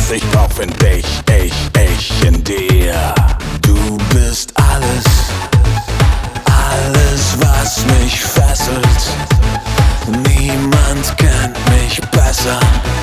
was ich brauch, find ich in dir. Du bist alles, was mich fesselt. Niemand kennt mich besser.